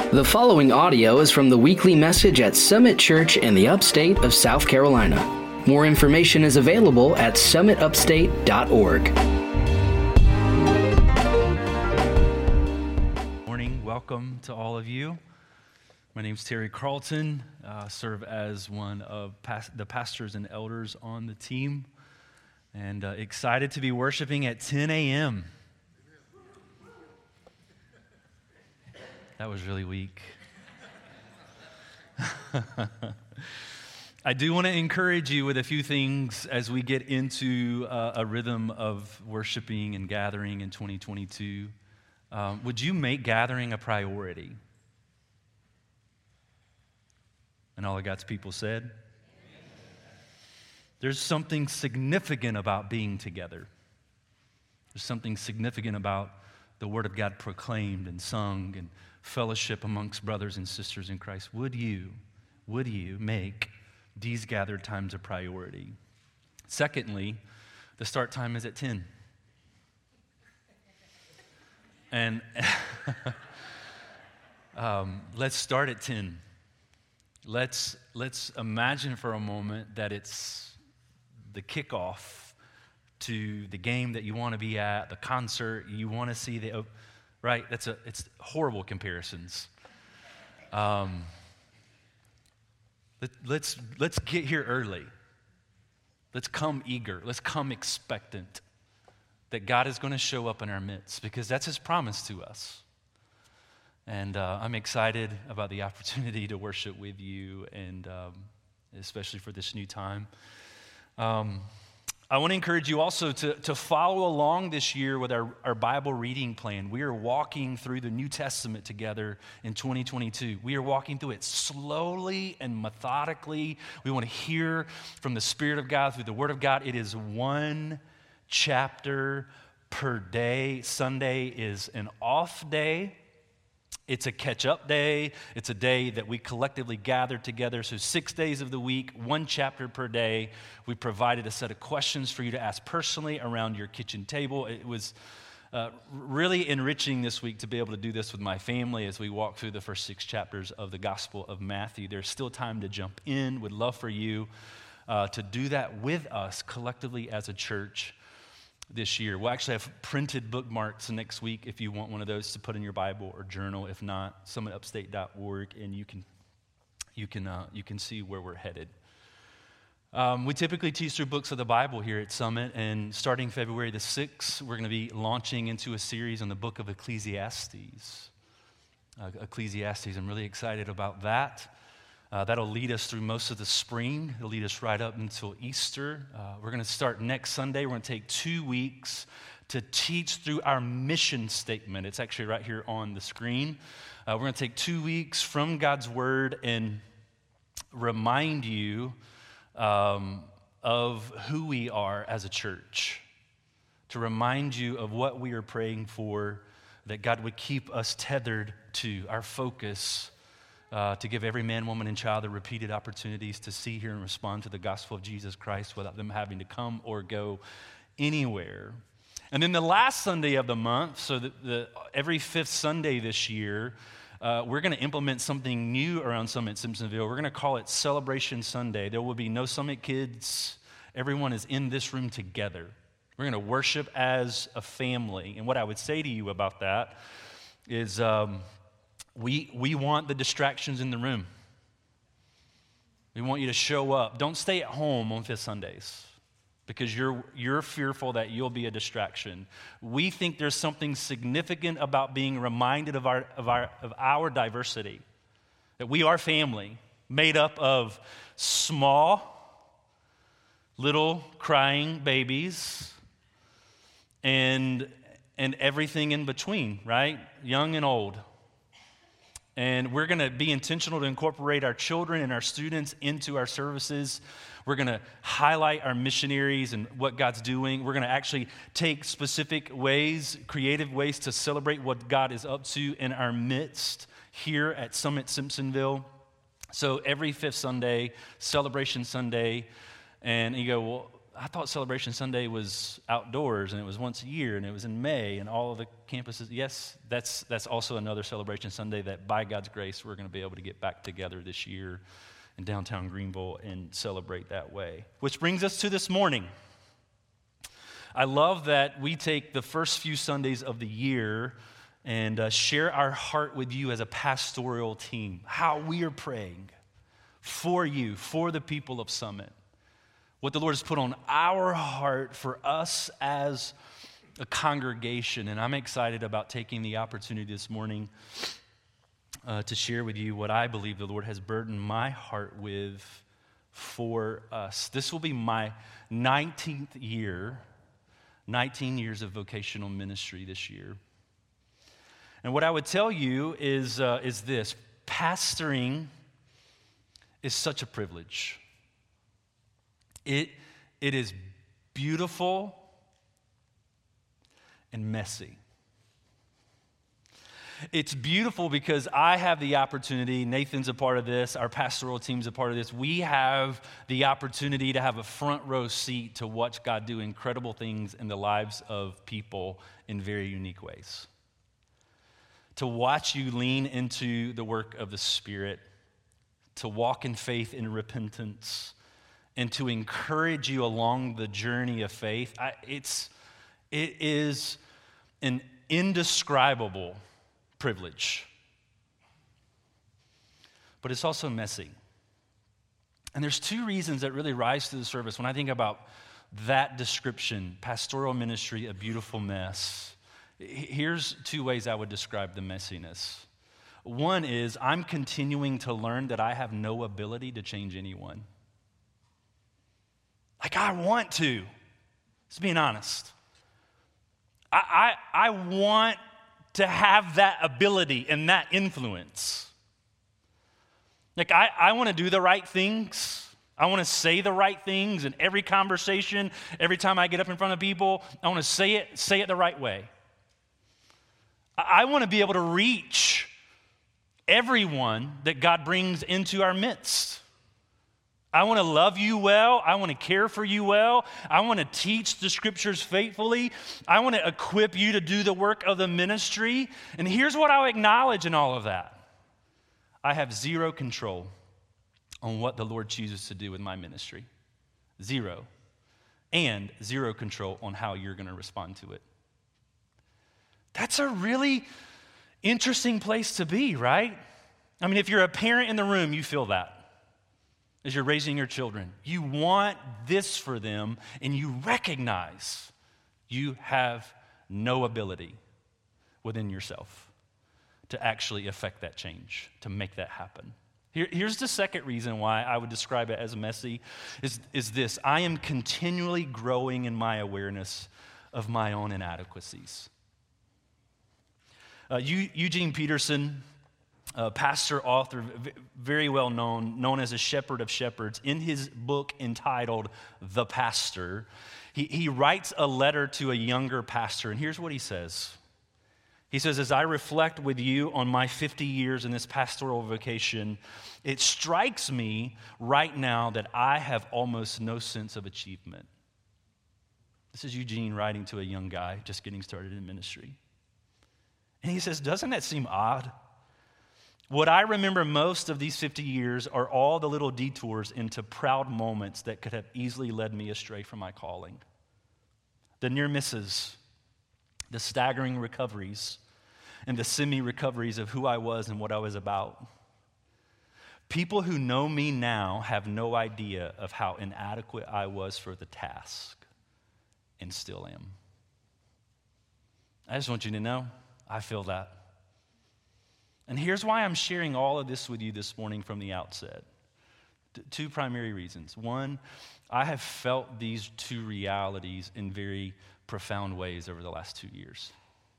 The following audio is from the weekly message at Summit Church in the upstate of South Carolina. More information is available at summitupstate.org. Morning, welcome to all of you. My name is Terry Carlton. Serve as one of the pastors and elders on the team, and excited to be worshiping at 10 a.m. That was really weak. I do want to encourage you with a few things as we get into a rhythm of worshiping and gathering in 2022. Would you make gathering a priority? And all of God's people said? There's something significant about being together. There's something significant about the Word of God proclaimed and sung and fellowship amongst brothers and sisters in Christ. Would you make these gathered times a priority? Secondly, the start time is at 10. And let's start at 10. Let's imagine for a moment that it's the kickoff to the game that you want to be at, the concert you want to see, right? It's horrible comparisons. Let's get here early. Let's come eager. Let's come expectant that God is going to show up in our midst, because that's His promise to us. And I'm excited about the opportunity to worship with you, and especially for this new time. I want to encourage you also to follow along this year with our Bible reading plan. We are walking through the New Testament together in 2022. We are walking through it slowly and methodically. We want to hear from the Spirit of God through the Word of God. It is one chapter per day. Sunday is an off day. It's a catch-up day. It's a day that we collectively gather together. So 6 days of the week, one chapter per day. We provided a set of questions for you to ask personally around your kitchen table. It was really enriching this week to be able to do this with my family as we walk through the first 6 chapters of the Gospel of Matthew. There's still time to jump in. Would love for you to do that with us collectively as a church this year. We'll actually have printed bookmarks next week if you want one of those to put in your Bible or journal. If not, summitupstate.org, and you can see where we're headed. We typically teach through books of the Bible here at Summit, and starting February the 6th, we're going to be launching into a series on the book of Ecclesiastes. I'm really excited about that. That'll lead us through most of the spring. It'll lead us right up until Easter. We're going to start next Sunday. We're going to take 2 weeks to teach through our mission statement. It's actually right here on the screen. We're going to take 2 weeks from God's Word and remind you of who we are as a church, to remind you of what we are praying for, that God would keep us tethered to our focus, to give every man, woman, and child the repeated opportunities to see, hear, and respond to the gospel of Jesus Christ without them having to come or go anywhere. And then the last Sunday of the month, so every fifth Sunday this year, we're going to implement something new around Summit Simpsonville. We're going to call it Celebration Sunday. There will be no Summit kids. Everyone is in this room together. We're going to worship as a family. And what I would say to you about that is we want the distractions in the room. We want you to show up. Don't stay at home on fifth Sundays because you're fearful that you'll be a distraction. We think there's something significant about being reminded of our diversity, that we are family made up of small, little crying babies and everything in between, right? Young and old. And we're going to be intentional to incorporate our children and our students into our services. We're going to highlight our missionaries and what God's doing. We're going to actually take specific ways, creative ways to celebrate what God is up to in our midst here at Summit Simpsonville. So every fifth Sunday, Celebration Sunday, and you go, well, I thought Celebration Sunday was outdoors and it was once a year and it was in May and all of the campuses. Yes, that's also another Celebration Sunday that by God's grace we're going to be able to get back together this year in downtown Greenville and celebrate that way. Which brings us to this morning. I love that we take the first few Sundays of the year and share our heart with you as a pastoral team, how we are praying for you, for the people of Summit. What the Lord has put on our heart for us as a congregation. And I'm excited about taking the opportunity this morning to share with you what I believe the Lord has burdened my heart with for us. This will be my 19th year, 19 years of vocational ministry this year. And what I would tell you is this: pastoring is such a privilege. It is beautiful and messy. It's beautiful because I have the opportunity, Nathan's a part of this, our pastoral team's a part of this. We have the opportunity to have a front row seat to watch God do incredible things in the lives of people in very unique ways. To watch you lean into the work of the Spirit, to walk in faith and repentance, and to encourage you along the journey of faith. It is an indescribable privilege. But it's also messy. And there's two reasons that really rise to the surface when I think about that description, pastoral ministry, a beautiful mess. Here's two ways I would describe the messiness. One is I'm continuing to learn that I have no ability to change anyone. Like I want to. Just being honest. I want to have that ability and that influence. Like I want to do the right things. I want to say the right things in every conversation, every time I get up in front of people. I want to say it the right way. I want to be able to reach everyone that God brings into our midst. I want to love you well. I want to care for you well. I want to teach the scriptures faithfully. I want to equip you to do the work of the ministry. And here's what I'll acknowledge in all of that. I have zero control on what the Lord chooses to do with my ministry. Zero. And zero control on how you're going to respond to it. That's a really interesting place to be, right? I mean, if you're a parent in the room, you feel that. As you're raising your children, you want this for them, and you recognize you have no ability within yourself to actually affect that change, to make that happen. Here's the second reason why I would describe it as messy, is this: I am continually growing in my awareness of my own inadequacies. Eugene Peterson, pastor, author, very well known as a shepherd of shepherds, in his book entitled The Pastor, he writes a letter to a younger pastor, and here's what he says. He says, as I reflect with you on my 50 years in this pastoral vocation, it strikes me right now that I have almost no sense of achievement. This is Eugene writing to a young guy just getting started in ministry. And he says, doesn't that seem odd? What I remember most of these 50 years are all the little detours into proud moments that could have easily led me astray from my calling. The near misses, the staggering recoveries, and the semi-recoveries of who I was and what I was about. People who know me now have no idea of how inadequate I was for the task, and still am. I just want you to know, I feel that. And here's why I'm sharing all of this with you this morning from the outset. Two primary reasons. One, I have felt these two realities in very profound ways over the last 2 years.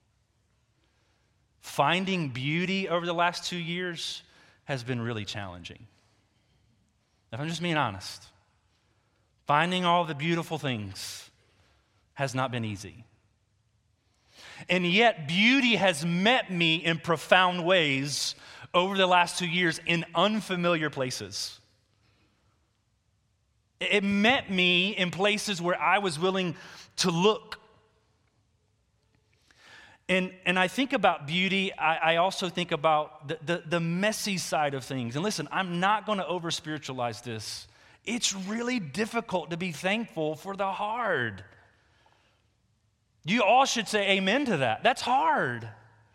Finding beauty over the last 2 years has been really challenging. If I'm just being honest, finding all the beautiful things has not been easy. And yet, beauty has met me in profound ways over the last 2 years in unfamiliar places. It met me in places where I was willing to look. And I think about beauty. I also think about the messy side of things. And listen, I'm not going to over-spiritualize this. It's really difficult to be thankful for the hard. You all should say amen to that. That's hard.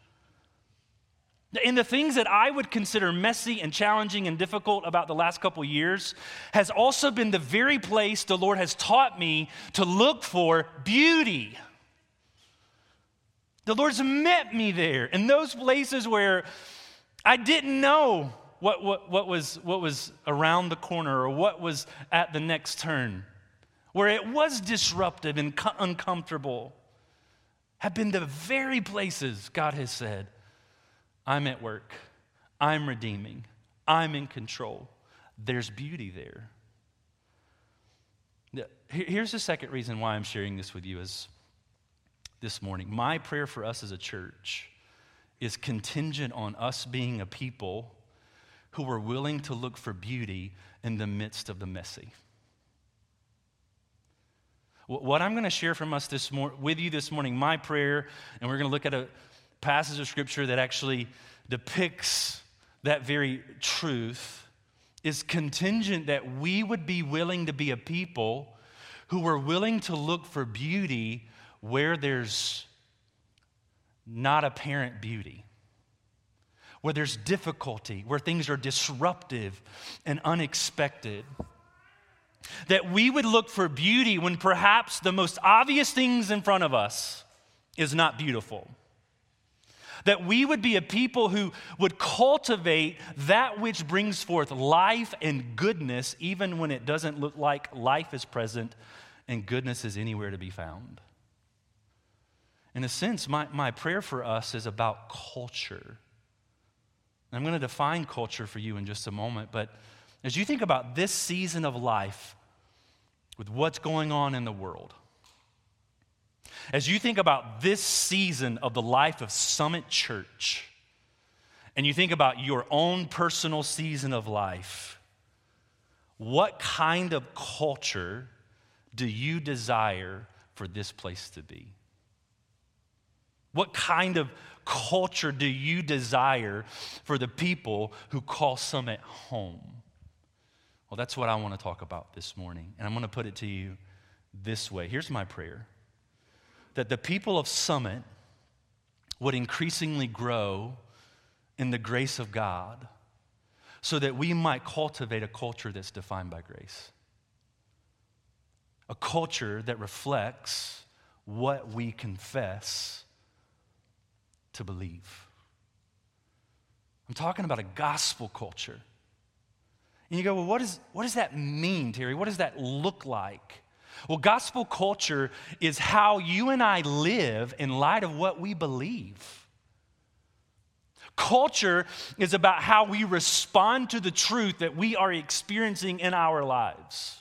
And the things that I would consider messy and challenging and difficult about the last couple years has also been the very place the Lord has taught me to look for beauty. The Lord's met me there in those places where I didn't know what was around the corner or what was at the next turn, where it was disruptive and uncomfortable, have been the very places God has said, I'm at work, I'm redeeming, I'm in control. There's beauty there. Here's the second reason why I'm sharing this with you is this morning. My prayer for us as a church is contingent on us being a people who are willing to look for beauty in the midst of the messy. What I'm going to share from us with you this morning, my prayer, and we're going to look at a passage of Scripture that actually depicts that very truth, is contingent that we would be willing to be a people who are willing to look for beauty where there's not apparent beauty, where there's difficulty, where things are disruptive and unexpected. That we would look for beauty when perhaps the most obvious things in front of us is not beautiful. That we would be a people who would cultivate that which brings forth life and goodness even when it doesn't look like life is present and goodness is anywhere to be found. In a sense, my prayer for us is about culture. And I'm going to define culture for you in just a moment, but as you think about this season of life with what's going on in the world, as you think about this season of the life of Summit Church, and you think about your own personal season of life, what kind of culture do you desire for this place to be? What kind of culture do you desire for the people who call Summit home? Well, that's what I want to talk about this morning, and I'm going to put it to you this way. Here's my prayer: that the people of Summit would increasingly grow in the grace of God so that we might cultivate a culture that's defined by grace. A culture that reflects what we confess to believe. I'm talking about a gospel culture. And you go, well, what does that mean, Terry? What does that look like? Well, gospel culture is how you and I live in light of what we believe. Culture is about how we respond to the truth that we are experiencing in our lives.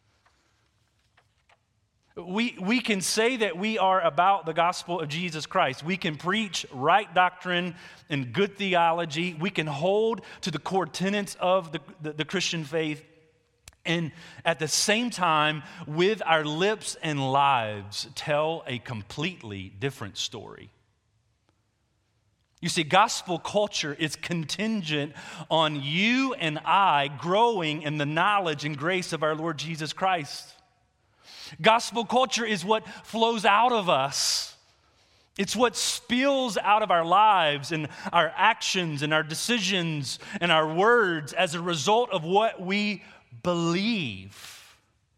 We can say that we are about the gospel of Jesus Christ. We can preach right doctrine and good theology. We can hold to the core tenets of the Christian faith. And at the same time, with our lips and lives, tell a completely different story. You see, gospel culture is contingent on you and I growing in the knowledge and grace of our Lord Jesus Christ. Gospel culture is what flows out of us. It's what spills out of our lives and our actions and our decisions and our words as a result of what we believe.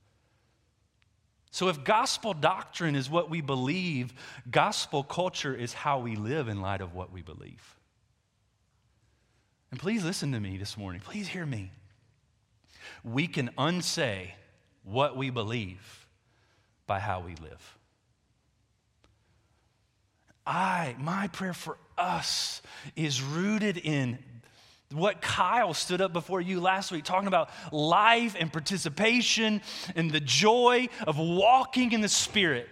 So if gospel doctrine is what we believe, gospel culture is how we live in light of what we believe. And please listen to me this morning. Please hear me. We can unsay what we believe by how we live. My prayer for us is rooted in what Kyle stood up before you last week, talking about life and participation and the joy of walking in the Spirit.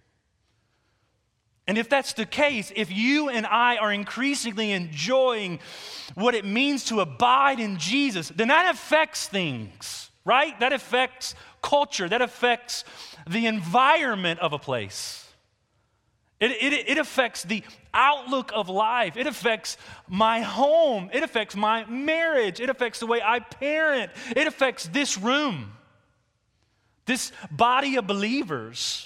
And if that's the case, if you and I are increasingly enjoying what it means to abide in Jesus, then that affects things. right? That affects culture. That affects the environment of a place. It affects the outlook of life. It affects my home. It affects my marriage. It affects the way I parent. It affects this room, this body of believers.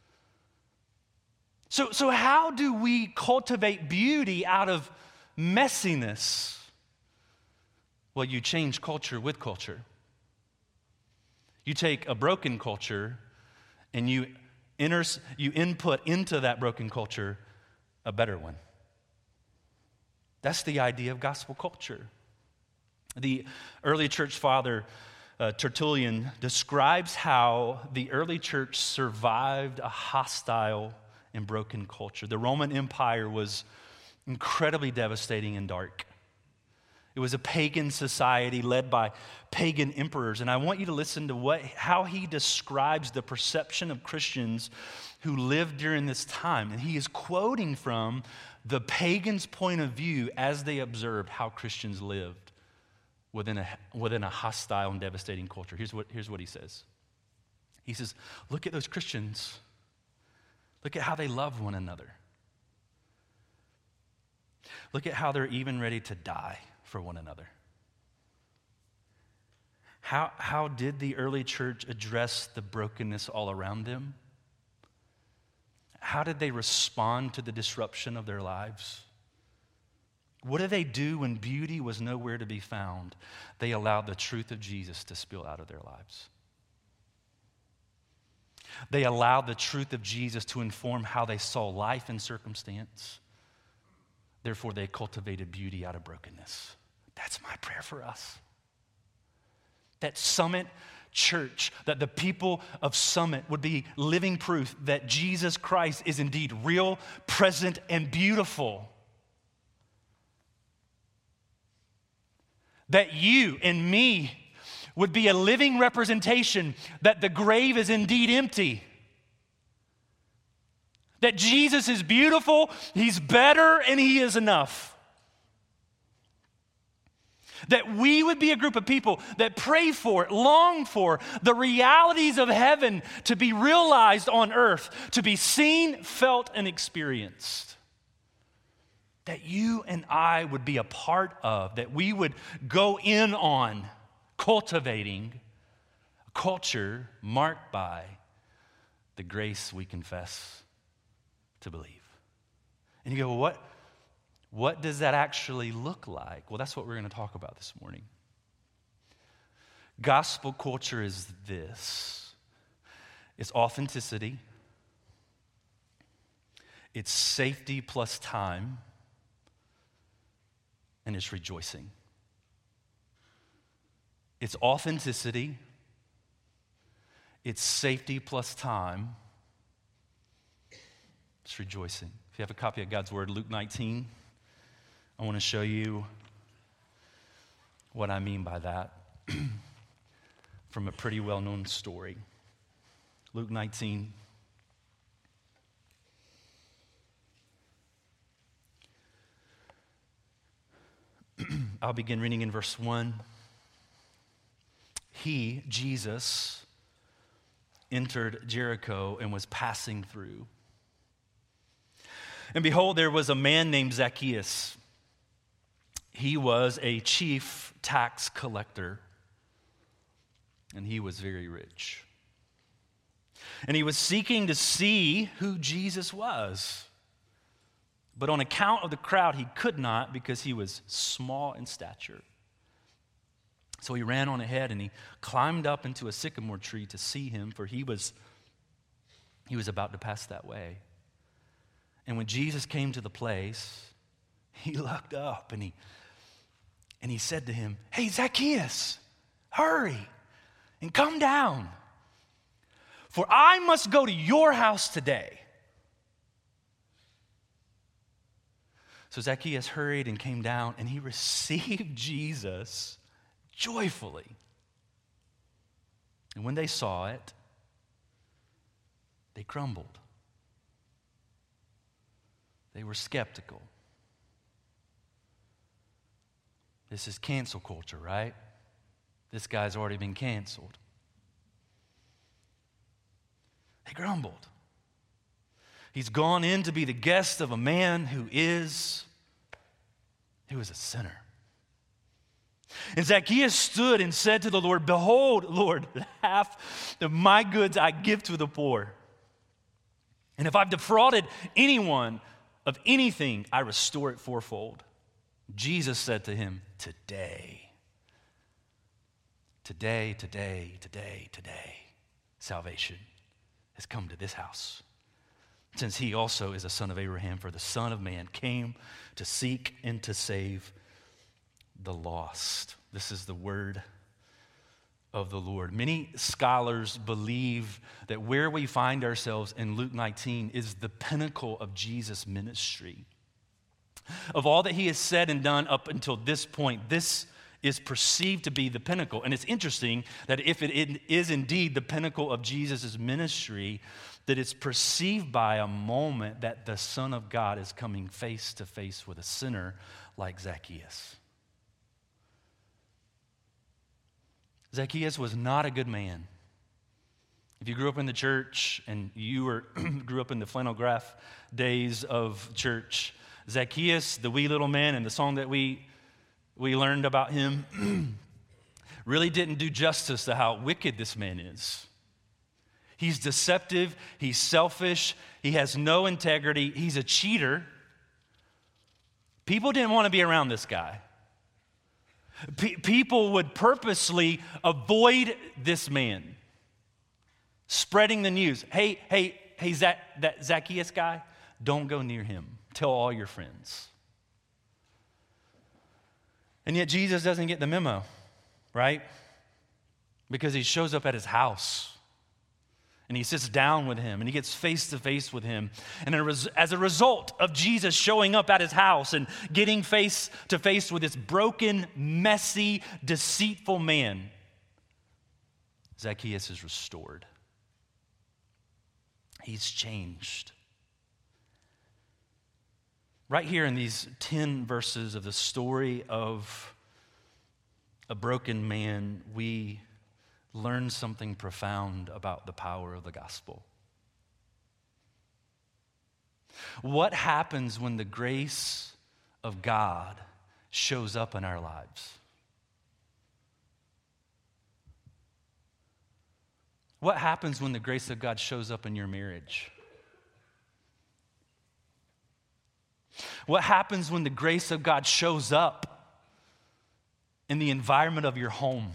So how do we cultivate beauty out of messiness? Well, you change culture with culture. You take a broken culture and you input into that broken culture a better one. That's the idea of gospel culture. The early church father, Tertullian, describes how the early church survived a hostile and broken culture. The Roman Empire was incredibly devastating and dark. It was a pagan society led by pagan emperors. And I want you to listen to how he describes the perception of Christians who lived during this time. And he is quoting from the pagans' point of view as they observed how Christians lived within a hostile and devastating culture. Here's what he says. He says, look at those Christians. Look at how they love one another. Look at how they're even ready to die for one another. How did the early church address the brokenness all around them? How did they respond to the disruption of their lives? What did they do when beauty was nowhere to be found? They allowed the truth of Jesus to spill out of their lives. They allowed the truth of Jesus to inform how they saw life and circumstance. Therefore, they cultivated beauty out of brokenness. That's my prayer for us. That Summit Church, that the people of Summit would be living proof that Jesus Christ is indeed real, present, and beautiful. That you and me would be a living representation that the grave is indeed empty. That Jesus is beautiful, He's better, and He is enough. That we would be a group of people that pray for, long for the realities of heaven to be realized on earth, to be seen, felt, and experienced. That you and I would be a part of, that we would go in on cultivating a culture marked by the grace we confess to believe. And you go, well, what does that actually look like? Well, that's what we're going to talk about this morning. Gospel culture is this. It's authenticity. It's safety plus time. And it's rejoicing. It's authenticity. It's safety plus time. It's rejoicing. If you have a copy of God's Word, Luke 19, I want to show you what I mean by that from a pretty well-known story. Luke 19. I'll begin reading in verse 1. He, Jesus, entered Jericho and was passing through. And behold, there was a man named Zacchaeus. He was a chief tax collector, and he was very rich. And he was seeking to see who Jesus was. But on account of the crowd, he could not because he was small in stature. So he ran on ahead and he climbed up into a sycamore tree to see him, for he was about to pass that way. And when Jesus came to the place, he looked up and he said to him, "Hey, Zacchaeus, hurry and come down, for I must go to your house today." So Zacchaeus hurried and came down, and he received Jesus joyfully. And when they saw it, they grumbled. They were skeptical. This is cancel culture, right? This guy's already been canceled. They grumbled. He's gone in to be the guest of a man who is a sinner. And Zacchaeus stood and said to the Lord, "Behold, Lord, half of my goods I give to the poor. And if I've defrauded anyone of anything, I restore it fourfold." Jesus said to him, Today, salvation has come to this house, since he also is a son of Abraham, for the Son of Man came to seek and to save the lost. This is the word of the Lord. Many scholars believe that where we find ourselves in Luke 19 is the pinnacle of Jesus' ministry. Of all that he has said and done up until this point, this is perceived to be the pinnacle. And it's interesting that if it is indeed the pinnacle of Jesus' ministry, that it's perceived by a moment that the Son of God is coming face to face with a sinner like Zacchaeus. Zacchaeus was not a good man. If you grew up in the church and you grew up in the flannel graph days of church, Zacchaeus, the wee little man, and the song that we learned about him really didn't do justice to how wicked this man is. He's deceptive, he's selfish, he has no integrity, he's a cheater. People didn't want to be around this guy. People would purposely avoid this man, spreading the news. Hey, that Zacchaeus guy, don't go near him. Tell all your friends. And yet Jesus doesn't get the memo, right? Because he shows up at his house and he sits down with him and he gets face to face with him. And as a result of Jesus showing up at his house and getting face to face with this broken, messy, deceitful man, Zacchaeus is restored. He's changed. Right here in these 10 verses of the story of a broken man, we learn something profound about the power of the gospel. What happens when the grace of God shows up in our lives? What happens when the grace of God shows up in your marriage? What happens when the grace of God shows up in the environment of your home?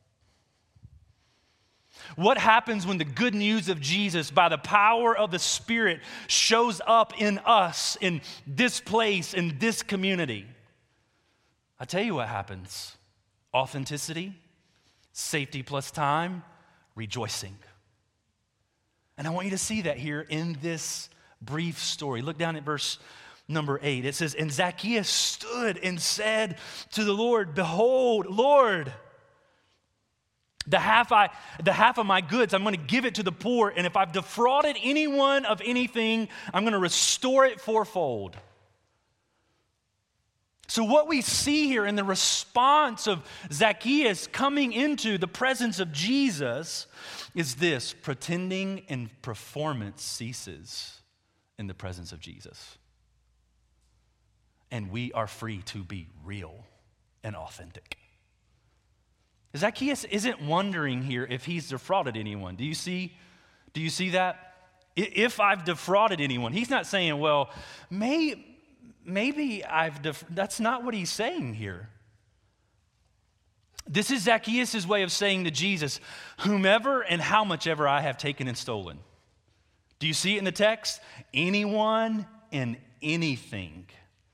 What happens when the good news of Jesus, by the power of the Spirit, shows up in us, in this place, in this community? I tell you what happens. Authenticity, safety plus time, rejoicing. And I want you to see that here in this brief story. Look down at verse number 8. It says, "And Zacchaeus stood and said to the Lord, Behold, Lord, the half of my goods, I'm going to give it to the poor. And if I've defrauded anyone of anything, I'm going to restore it fourfold." So what we see here in the response of Zacchaeus coming into the presence of Jesus is this: pretending and performance ceases in the presence of Jesus. And we are free to be real and authentic. Zacchaeus isn't wondering here if he's defrauded anyone. Do you see that? If I've defrauded anyone, he's not saying, well, maybe that's not what he's saying here. This is Zacchaeus' way of saying to Jesus, whomever and how much ever I have taken and stolen. Do you see it in the text? Anyone and anything.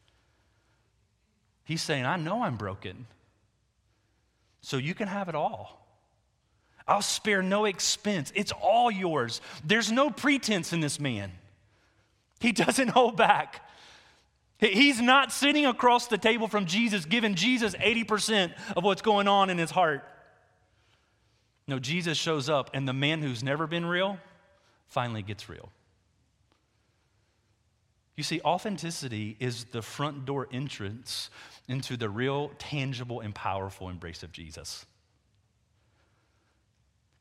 He's saying, I know I'm broken, so you can have it all. I'll spare no expense. It's all yours. There's no pretense in this man. He doesn't hold back. He's not sitting across the table from Jesus, giving Jesus 80% of what's going on in his heart. No, Jesus shows up, and the man who's never been real finally gets real. You see, authenticity is the front door entrance into the real, tangible, and powerful embrace of Jesus.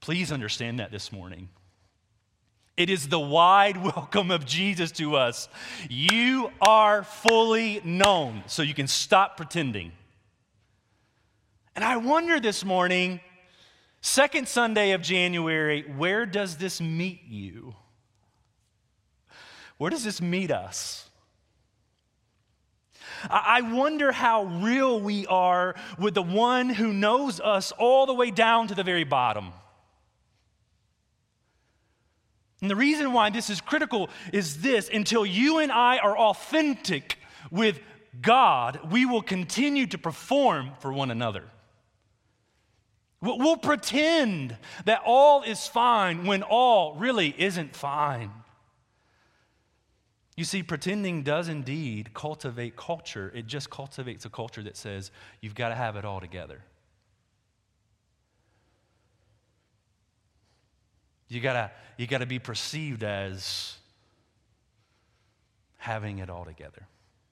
Please understand that this morning. It is the wide welcome of Jesus to us. You are fully known, so you can stop pretending. And I wonder this morning, second Sunday of January, where does this meet you? Where does this meet us? I wonder how real we are with the one who knows us all the way down to the very bottom. And the reason why this is critical is this: until you and I are authentic with God, we will continue to perform for one another. We'll pretend that all is fine when all really isn't fine. You see, pretending does indeed cultivate culture. It just cultivates a culture that says you've got to have it all together. You gotta be perceived as having it all together.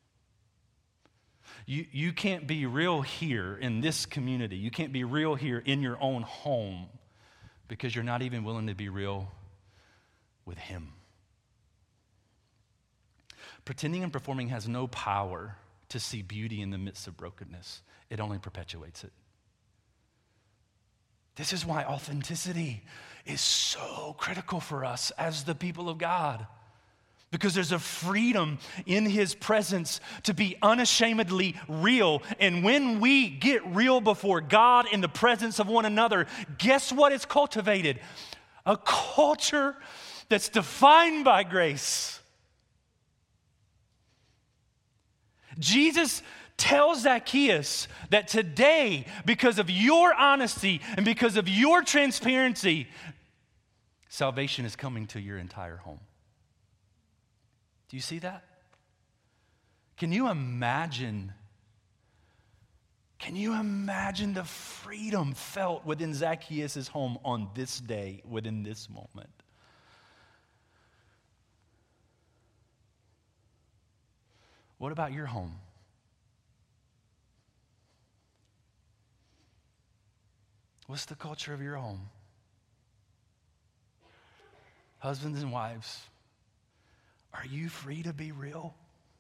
You can't be real here in this community. You can't be real here in your own home because you're not even willing to be real with Him. Pretending and performing has no power to see beauty in the midst of brokenness. It only perpetuates it. This is why authenticity is so critical for us as the people of God. Because there's a freedom in His presence to be unashamedly real. And when we get real before God in the presence of one another, guess what is cultivated? A culture that's defined by grace. Jesus tells Zacchaeus that today, because of your honesty and because of your transparency, salvation is coming to your entire home. Do you see that? Can you imagine the freedom felt within Zacchaeus' home on this day, within this moment? What about your home? What's the culture of your home? Husbands and wives, are you free to be real?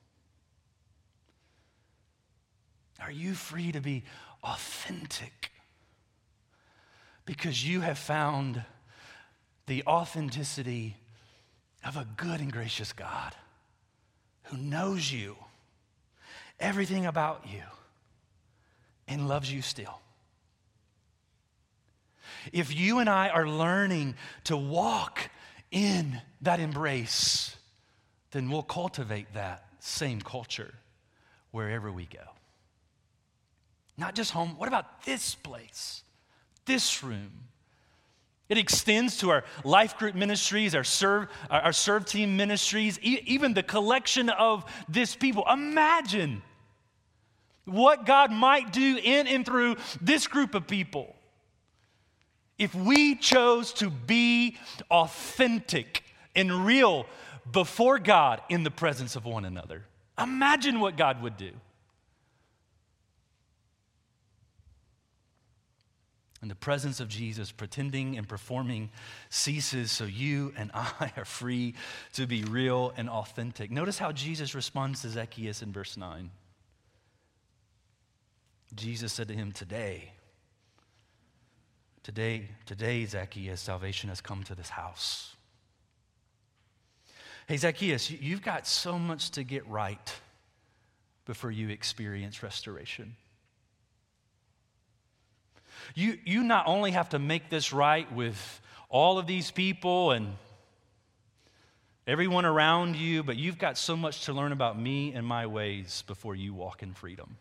Are you free to be authentic? Because you have found the authenticity of a good and gracious God who knows you, everything about you, and loves you still. If you and I are learning to walk in that embrace, then we'll cultivate that same culture wherever we go. Not just home. What about this place, this room? It extends to our life group ministries, our serve team ministries, even the collection of this people. Imagine what God might do in and through this group of people if we chose to be authentic and real before God in the presence of one another. Imagine what God would do. In the presence of Jesus, pretending and performing ceases so you and I are free to be real and authentic. Notice how Jesus responds to Zacchaeus in verse 9. Jesus said to him, Today, Zacchaeus, salvation has come to this house. Hey, Zacchaeus, you've got so much to get right before you experience restoration. You not only have to make this right with all of these people and everyone around you, but you've got so much to learn about me and my ways before you walk in freedom.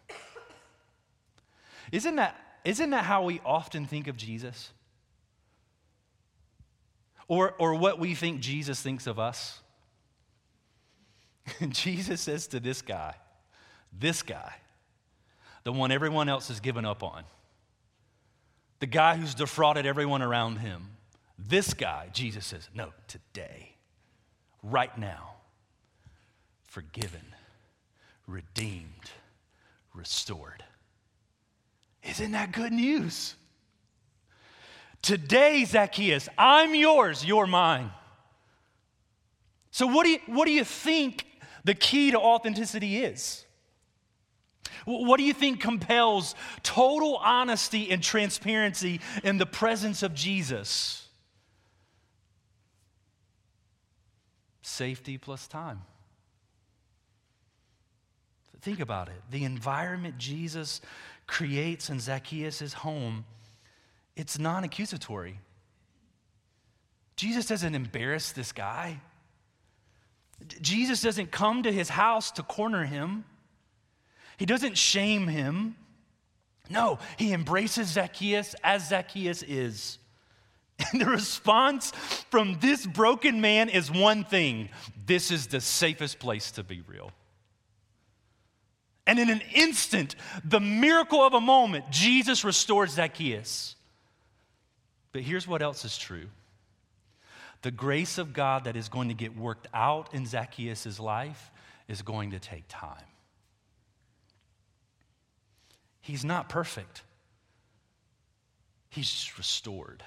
Isn't that how we often think of Jesus? Or what we think Jesus thinks of us? Jesus says to this guy, the one everyone else has given up on, the guy who's defrauded everyone around him, this guy, Jesus says, no, today, right now, forgiven, redeemed, restored. Isn't that good news? Today, Zacchaeus, I'm yours, you're mine. So what do you think the key to authenticity is? What do you think compels total honesty and transparency in the presence of Jesus? Safety plus time. Think about it. The environment Jesus creates in Zacchaeus' home, it's non-accusatory. Jesus doesn't embarrass this guy. Jesus doesn't come to his house to corner him. He doesn't shame him. No, he embraces Zacchaeus as Zacchaeus is. And the response from this broken man is one thing: this is the safest place to be real. And in an instant, the miracle of a moment, Jesus restores Zacchaeus. But here's what else is true. The grace of God that is going to get worked out in Zacchaeus' life is going to take time. He's not perfect. He's just restored.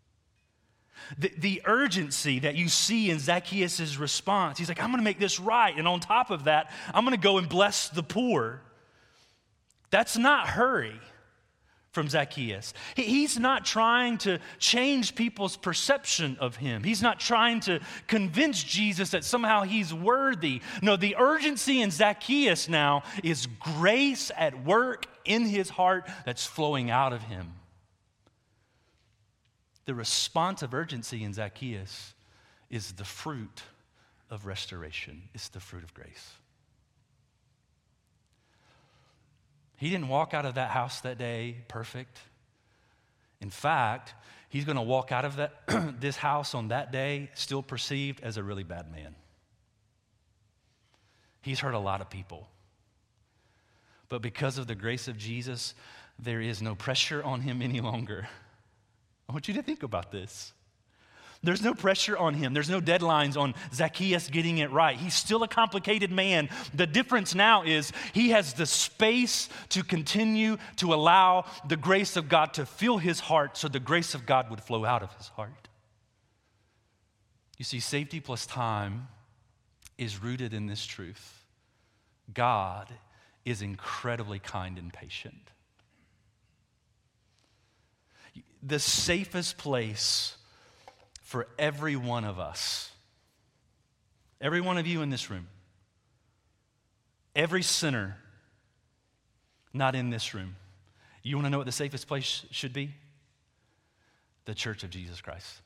The urgency that you see in Zacchaeus' response, he's like, I'm going to make this right. And on top of that, I'm going to go and bless the poor. That's not hurry from Zacchaeus. He's not trying to change people's perception of him. He's not trying to convince Jesus that somehow he's worthy. No, the urgency in Zacchaeus now is grace at work in his heart that's flowing out of him. The response of urgency in Zacchaeus is the fruit of restoration. It's the fruit of grace. He didn't walk out of that house that day perfect. In fact, he's going to walk out of this house on that day still perceived as a really bad man. He's hurt a lot of people. But because of the grace of Jesus, there is no pressure on him any longer. I want you to think about this. There's no pressure on him. There's no deadlines on Zacchaeus getting it right. He's still a complicated man. The difference now is he has the space to continue to allow the grace of God to fill his heart so the grace of God would flow out of his heart. You see, safety plus time is rooted in this truth. God is incredibly kind and patient. The safest place for every one of us, every one of you in this room, every sinner not in this room, you want to know what the safest place should be? The church of Jesus Christ.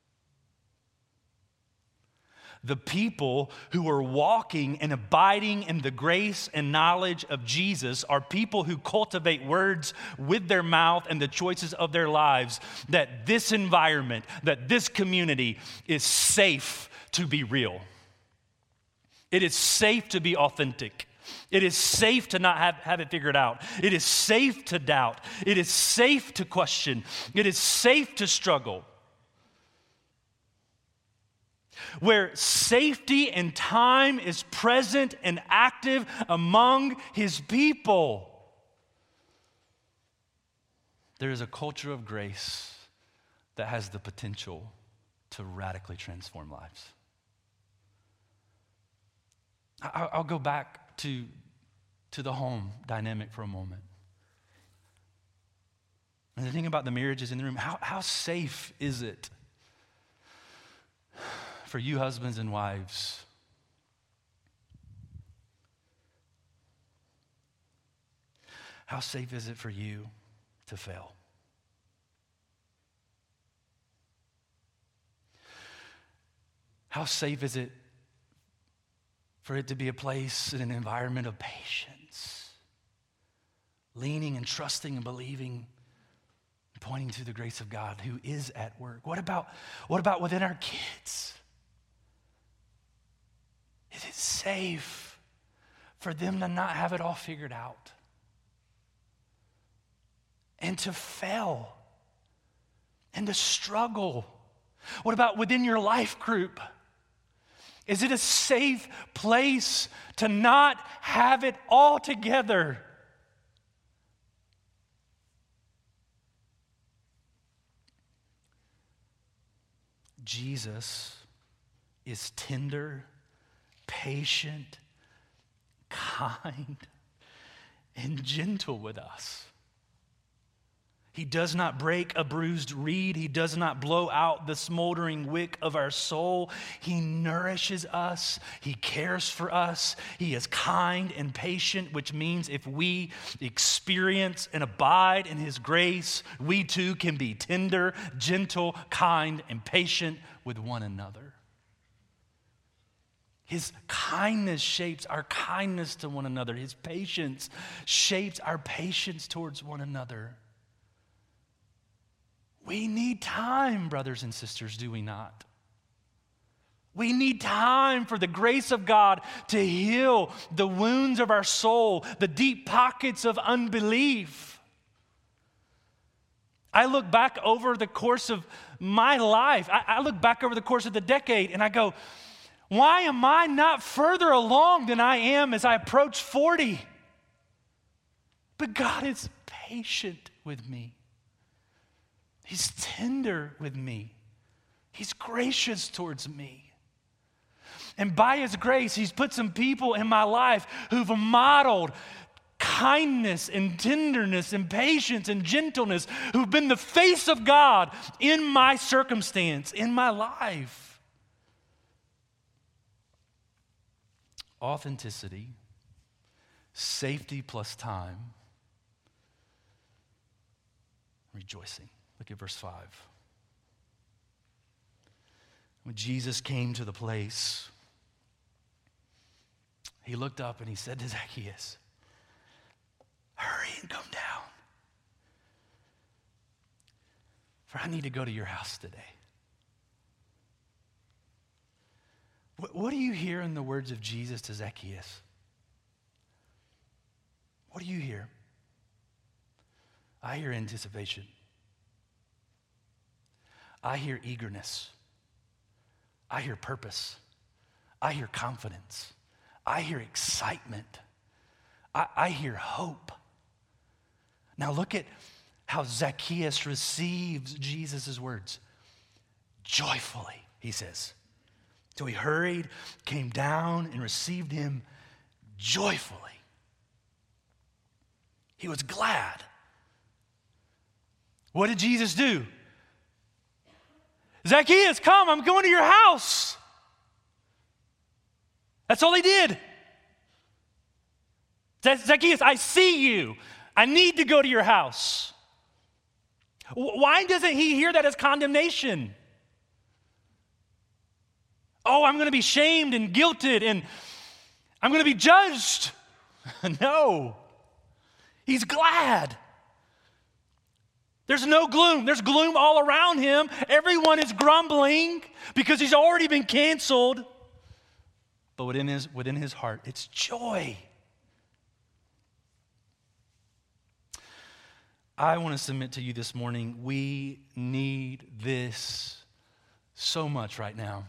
The people who are walking and abiding in the grace and knowledge of Jesus are people who cultivate words with their mouth and the choices of their lives that this environment, that this community is safe to be real. It is safe to be authentic. It is safe to not have it figured out. It is safe to doubt. It is safe to question. It is safe to struggle. Where safety and time is present and active among his people, there is a culture of grace that has the potential to radically transform lives. I'll go back to the home dynamic for a moment. And the thing about the marriages in the room, how safe is it for you husbands and wives how safe is it for you to fail? How safe is it for it to be a place in an environment of patience, leaning and trusting and believing, and pointing to the grace of God who is at work? What about within our kids? Is it safe for them to not have it all figured out and to fail and to struggle? What about within your life group? Is it a safe place to not have it all together? Jesus is tender, patient, kind, and gentle with us. He does not break a bruised reed. He does not blow out the smoldering wick of our soul. He nourishes us. He cares for us. He is kind and patient, which means if we experience and abide in His grace, we too can be tender, gentle, kind, and patient with one another. His kindness shapes our kindness to one another. His patience shapes our patience towards one another. We need time, brothers and sisters, do we not? We need time for the grace of God to heal the wounds of our soul, the deep pockets of unbelief. I look back over the course of my life. I look back over the course of the decade and I go, why am I not further along than I am as I approach 40? But God is patient with me. He's tender with me. He's gracious towards me. And by His grace, He's put some people in my life who've modeled kindness and tenderness and patience and gentleness, who've been the face of God in my circumstance, in my life. Authenticity, safety plus time, rejoicing. Look at verse 5. When Jesus came to the place, He looked up and He said to Zacchaeus, hurry and come down, for I need to go to your house today. What do you hear in the words of Jesus to Zacchaeus? What do you hear? I hear anticipation. I hear eagerness. I hear purpose. I hear confidence. I hear excitement. I hear hope. Now look at how Zacchaeus receives Jesus' words. Joyfully, he says. So he hurried, came down, and received Him joyfully. He was glad. What did Jesus do? Zacchaeus, come, I'm going to your house. That's all He did. Zacchaeus, I see you. I need to go to your house. Why doesn't He hear that as condemnation? Oh, I'm going to be shamed and guilted and I'm going to be judged. No. He's glad. There's no gloom. There's gloom all around him. Everyone is grumbling because he's already been canceled. But within his heart, it's joy. I want to submit to you this morning, we need this so much right now.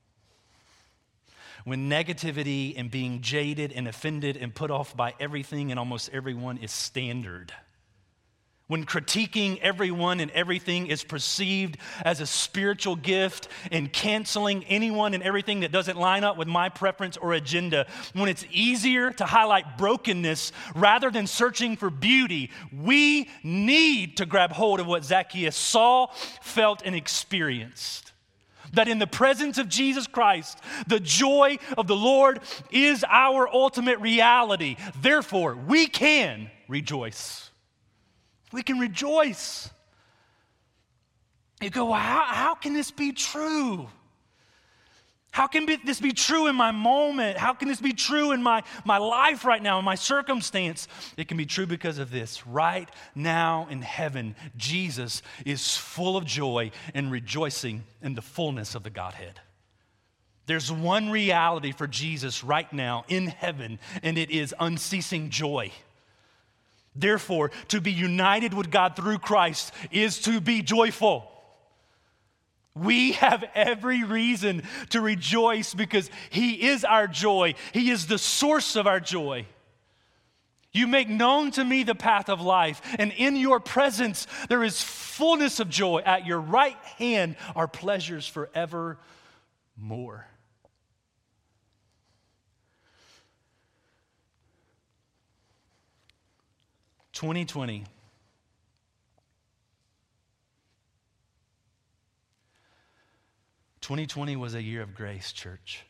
When negativity and being jaded and offended and put off by everything and almost everyone is standard. When critiquing everyone and everything is perceived as a spiritual gift and canceling anyone and everything that doesn't line up with my preference or agenda. When it's easier to highlight brokenness rather than searching for beauty, we need to grab hold of what Zacchaeus saw, felt, and experienced. That in the presence of Jesus Christ, the joy of the Lord is our ultimate reality. Therefore, we can rejoice. We can rejoice. You go, well, how can this be true? How can this be true in my moment? How can this be true in my life right now, in my circumstance? It can be true because of this. Right now in heaven, Jesus is full of joy and rejoicing in the fullness of the Godhead. There's one reality for Jesus right now in heaven, and it is unceasing joy. Therefore, to be united with God through Christ is to be joyful. We have every reason to rejoice because He is our joy. He is the source of our joy. You make known to me the path of life, and in your presence there is fullness of joy. At your right hand are pleasures forevermore. 2020. '20 was a year of grace, church.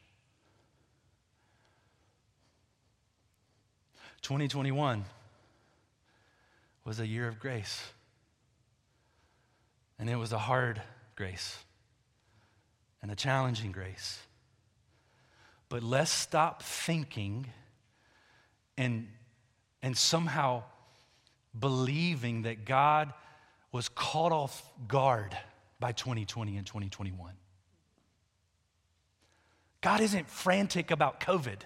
2021 was a year of grace. And it was a hard grace and a challenging grace. But let's stop thinking and somehow believing that God was caught off guard by 2020 and 2021. God isn't frantic about COVID.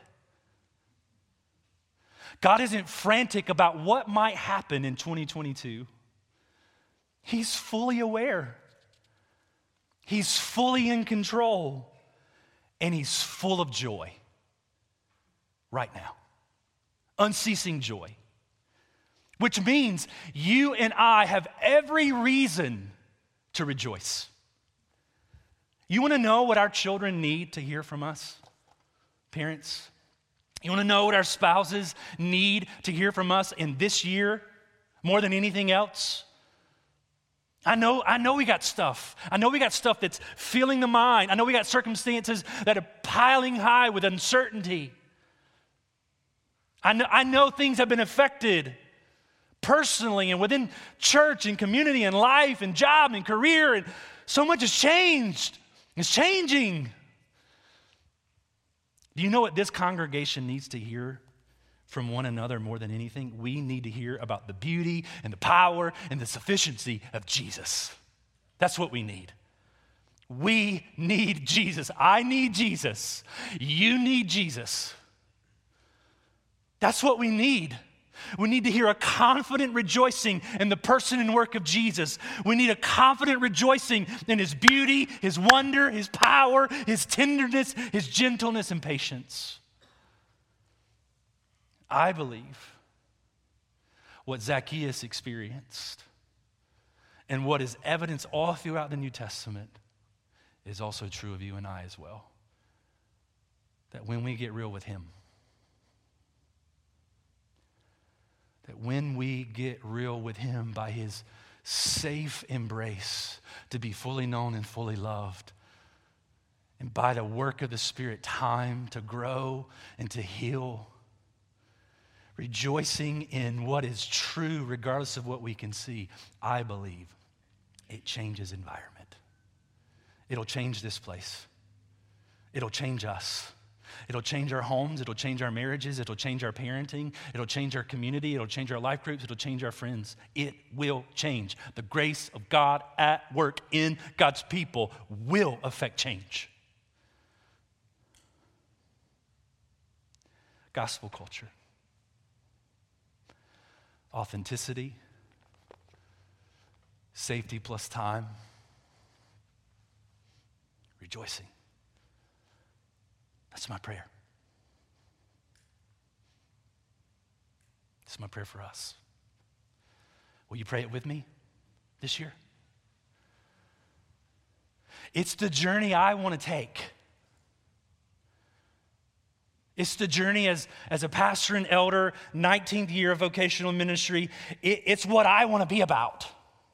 God isn't frantic about what might happen in 2022. He's fully aware. He's fully in control. And he's full of joy right now. Unceasing joy. Which means you and I have every reason to rejoice. You want to know what our children need to hear from us? Parents, you want to know what our spouses need to hear from us in this year more than anything else? I know we got stuff. I know we got stuff that's filling the mind. I know we got circumstances that are piling high with uncertainty. I know things have been affected personally and within church and community and life and job and career, and so much has changed. It's changing. Do you know what this congregation needs to hear from one another more than anything? We need to hear about the beauty and the power and the sufficiency of Jesus. That's what we need. We need Jesus. I need Jesus. You need Jesus. That's what we need. We need to hear a confident rejoicing in the person and work of Jesus. We need a confident rejoicing in his beauty, his wonder, his power, his tenderness, his gentleness and patience. I believe what Zacchaeus experienced and what is evidence all throughout the New Testament is also true of you and I as well. That when we get real with him, by his safe embrace to be fully known and fully loved, and by the work of the Spirit, time to grow and to heal, rejoicing in what is true regardless of what we can see, I believe it changes environment. It'll change this place. It'll change us. It'll change our homes, it'll change our marriages, it'll change our parenting, it'll change our community, it'll change our life groups, it'll change our friends. It will change. The grace of God at work in God's people will affect change. Gospel culture. Authenticity, safety plus time, rejoicing. That's my prayer. It's my prayer for us. Will you pray it with me this year? It's the journey I want to take. It's the journey as a pastor and elder, 19th year of vocational ministry. It's what I want to be about.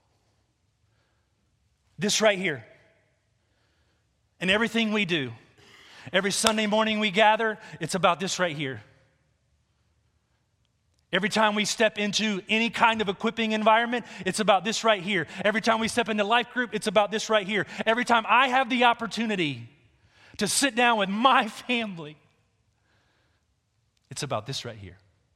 This right here. And everything we do. Every Sunday morning we gather, it's about this right here. Every time we step into any kind of equipping environment, it's about this right here. Every time we step into life group, it's about this right here. Every time I have the opportunity to sit down with my family, it's about this right here.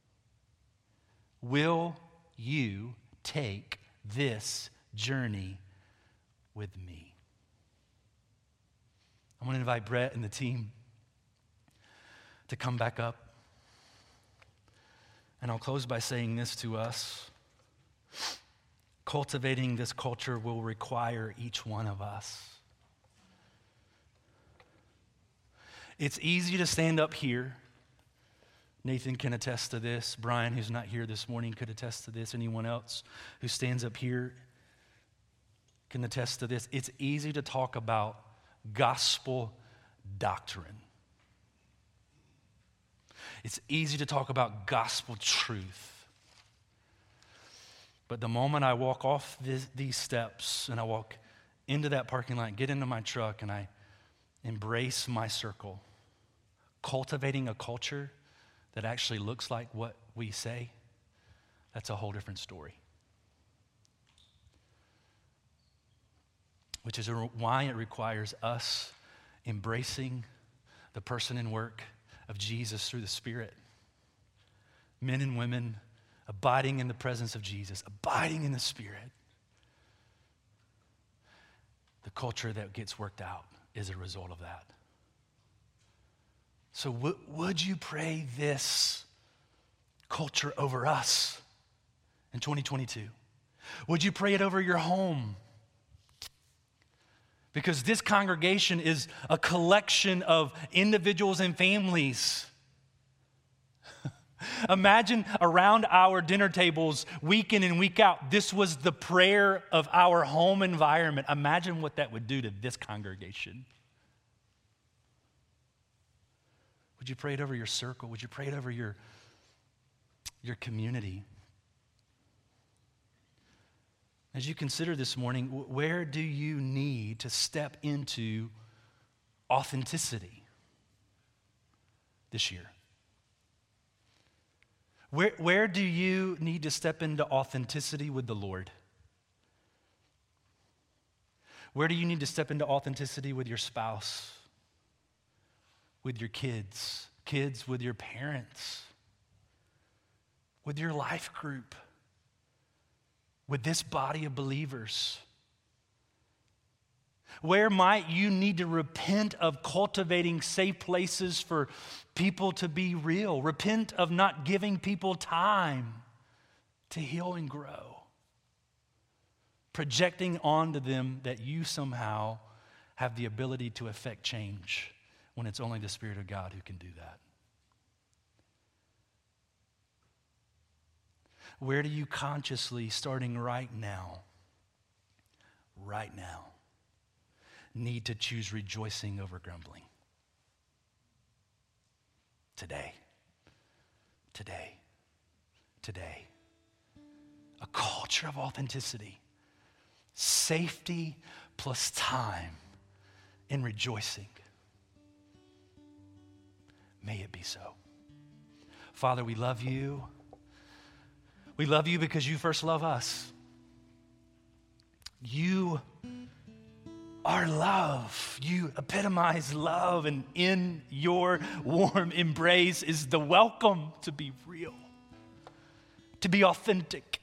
Will you take this journey with me? I'm going to invite Brett and the team to come back up. And I'll close by saying this to us. Cultivating this culture will require each one of us. It's easy to stand up here, Nathan can attest to this. Brian, who's not here this morning, could attest to this. Anyone else who stands up here can attest to this. It's easy to talk about gospel doctrine. It's easy to talk about gospel truth. But the moment I walk off these steps and I walk into that parking lot, get into my truck, and I embrace my circle, cultivating a culture that actually looks like what we say, that's a whole different story. Which is why it requires us embracing the person and work of Jesus through the Spirit. Men and women abiding in the presence of Jesus, abiding in the Spirit. The culture that gets worked out is a result of that. So would you pray this culture over us in 2022? Would you pray it over your home? Because this congregation is a collection of individuals and families. Imagine around our dinner tables, week in and week out, this was the prayer of our home environment. Imagine what that would do to this congregation. Would you pray it over your circle? Would you pray it over your community? As you consider this morning, where do you need to step into authenticity this year? Where do you need to step into authenticity with the Lord? Where do you need to step into authenticity with your spouse? With your kids with your parents, with your life group, with this body of believers? Where might you need to repent of cultivating safe places for people to be real? Repent of not giving people time to heal and grow. Projecting onto them that you somehow have the ability to affect change when it's only the Spirit of God who can do that. Where do you consciously, starting right now, need to choose rejoicing over grumbling? Today. A culture of authenticity. Safety plus time in rejoicing. May it be so. Father, we love you. We love you because you first love us. You are love. You epitomize love, and in your warm embrace is the welcome to be real, to be authentic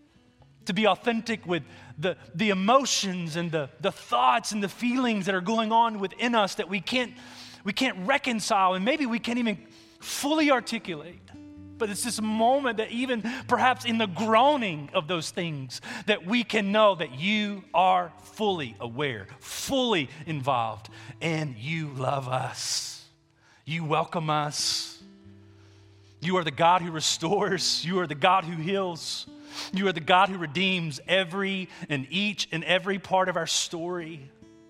with the emotions and the thoughts and the feelings that are going on within us that we can't reconcile, and maybe we can't even fully articulate. But it's this moment that even perhaps in the groaning of those things that we can know that you are fully aware, fully involved, and you love us. You welcome us. You are the God who restores. You are the God who heals. You are the God who redeems each and every part of our story.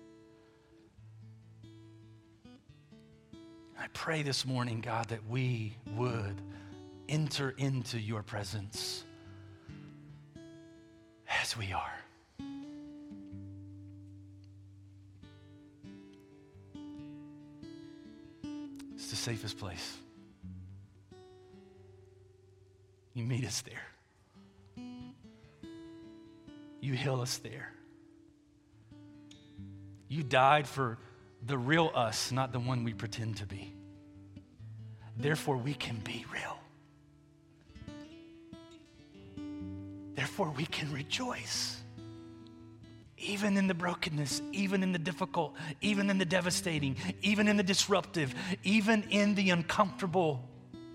I pray this morning, God, that we would enter into your presence as we are. It's the safest place. You meet us there. You heal us there. You died for the real us, not the one we pretend to be. Therefore, we can be real. Therefore, we can rejoice. Even in the brokenness, even in the difficult, even in the devastating, even in the disruptive, even in the uncomfortable.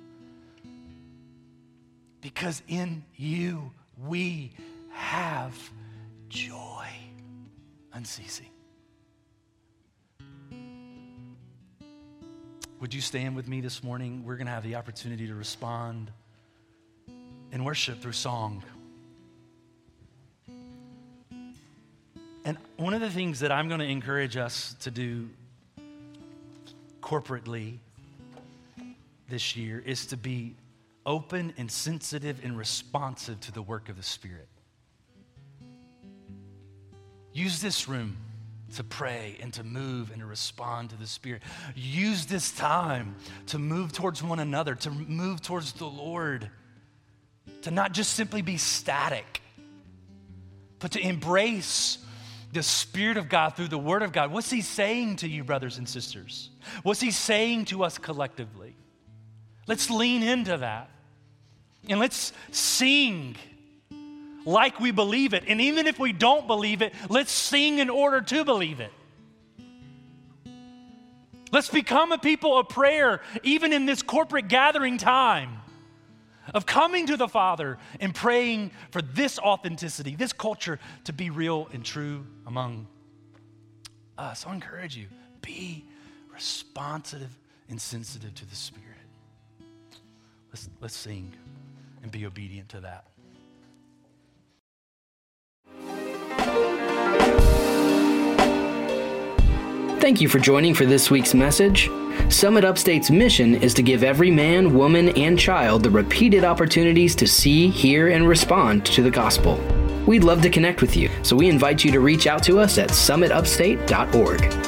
Because in you, we have joy unceasing. Would you stand with me this morning? We're going to have the opportunity to respond in worship through song. And one of the things that I'm going to encourage us to do corporately this year is to be open and sensitive and responsive to the work of the Spirit. Use this room to pray and to move and to respond to the Spirit. Use this time to move towards one another, to move towards the Lord, to not just simply be static, but to embrace the Spirit of God through the Word of God. What's He saying to you, brothers and sisters? What's He saying to us collectively? Let's lean into that. And let's sing like we believe it. And even if we don't believe it, let's sing in order to believe it. Let's become a people of prayer, even in this corporate gathering time, of coming to the Father and praying for this authenticity, this culture to be real and true among us. I encourage you, be responsive and sensitive to the Spirit. Let's sing and be obedient to that. Thank you for joining for this week's message. Summit Upstate's mission is to give every man, woman, and child the repeated opportunities to see, hear, and respond to the gospel. We'd love to connect with you, so we invite you to reach out to us at summitupstate.org.